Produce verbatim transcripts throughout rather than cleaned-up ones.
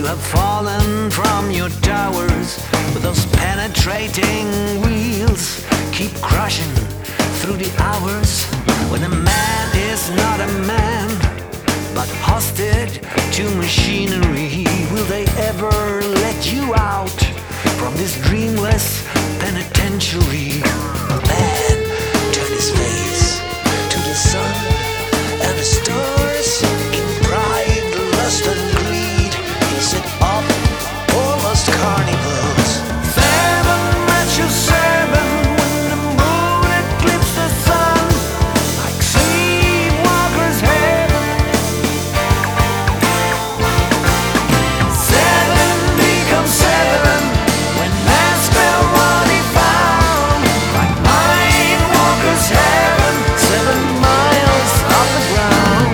have fallen from your towers, but those penetrating wheels keep crushing through the hours when a man is not a man but hostage to machinery. Will they ever let you out from this dreamless penitentiary? A man turned his face to the sun and the stars. In pride, lust and greed, he set up almost carnivals. Seven matches, seven, when the moon eclipses the sun, like sleepwalkers heaven. Seven becomes seven when man spell what he found, like mind walkers heaven, seven miles off the ground.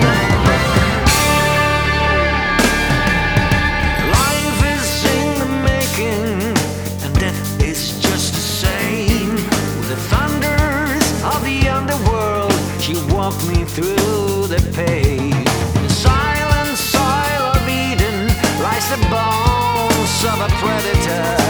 Life is in the making, and death is just the same. With the thunders of the underworld, she walked me through the pain. In the silent soil of Eden lies the bones of a predator.